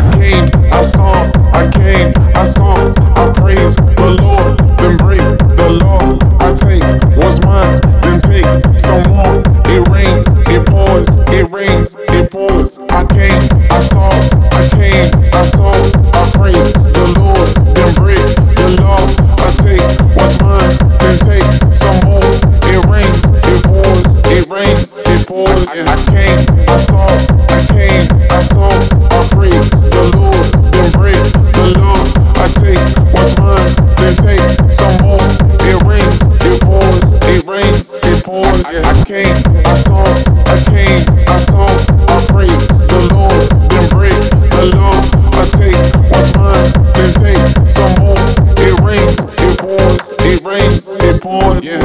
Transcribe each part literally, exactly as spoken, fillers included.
I came, I saw, I came, I saw, I praise the Lord, then break the law. I take what's mine, then take some more. It rains, it pours, it rains, it pours. I came, I saw, I came, I saw, I praise the Lord, then break the law. I take what's mine, then take some more. It rains, it pours, it rains, it pours. I, I came, I saw, I came, I saw, I praise the Lord, then break the law. I take what's mine, then take some more. It rains, it pours, it rains, it pours. I, I came, I saw, I came, I saw, I praise the Lord, then break the law. I take what's mine, then take some more. It rains, it pours, it rains, it pours. Yeah.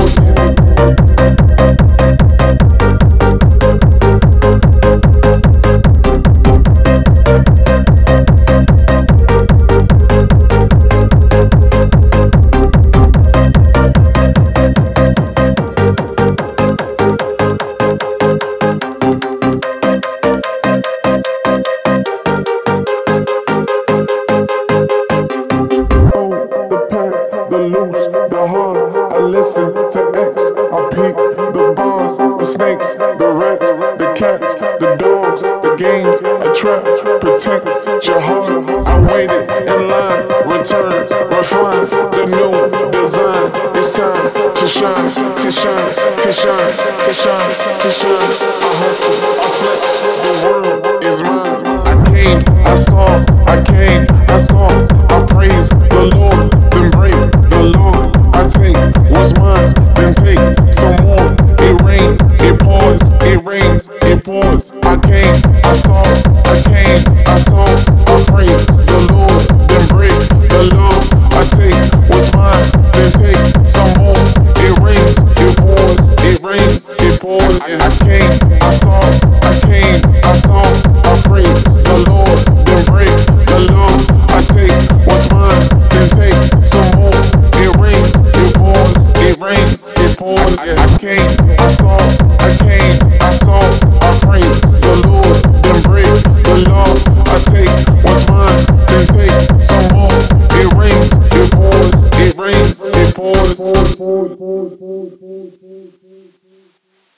The loose, the hard, I listen to X, I peep the bars, the snakes, the rats, the cats, the dogs, the games, a trap, protect your heart. I waited in line, return, refine the new design. It's time to shine, to shine, to shine, to shine, to shine. I hustle, I flex, the world is mine. I came, I saw, I came, I saw, I praise the Lord, then break the law. I take what's mine, then take some more. It rains, it pours, it rains, it pours. I came, I saw, I came, I saw, I praise the Lord, then break the law. I take what's mine, then take some more. It rains, it pours, it rains, it pours. I, I came,